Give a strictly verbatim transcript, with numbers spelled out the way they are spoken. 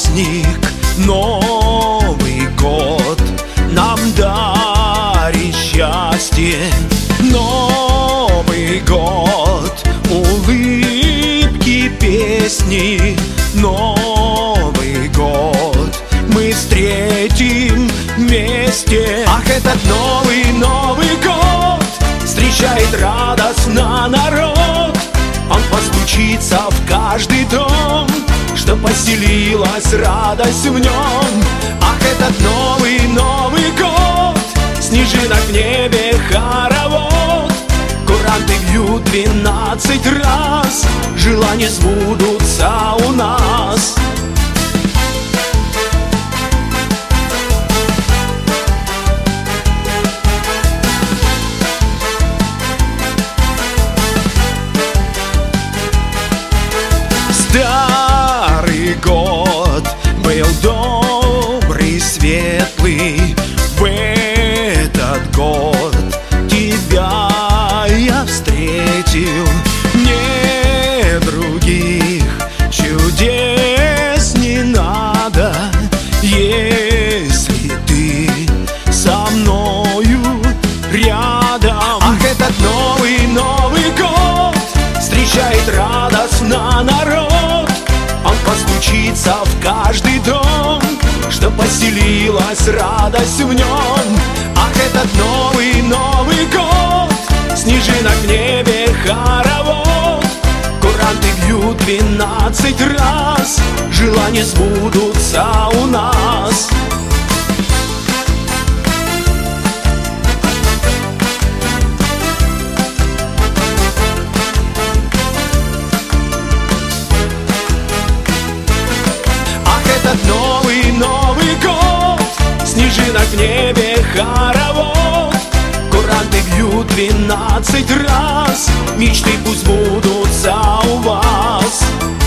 праздник, Новый год нам дарит счастье. Новый год, улыбки, песни. Новый год мы встретим вместе. Ах, этот новый, Новый год встречает радостно народ. Он постучится в каждый дом, что поселилась радость в нем. Ах, этот новый, Новый год, снежинок в небе хоровод. Куранты бьют двенадцать раз, желания сбудутся у нас. Старый год был добрый, светлый. В этот год тебя я встретил. Мне других чудес не надо, если ты со мною рядом. Ах, этот новый, Новый год встречает радостно народ. Он постучится в каждый дом, что поселилась радость в нем. Ах, этот новый, Новый год, снежинок в небе хоровод. Куранты бьют двенадцать раз, желания сбудутся у нас. Этот новый, Новый год, снежинок в небе хоровод. Куранты бьют двенадцать раз, мечты пусть сбудутся у вас.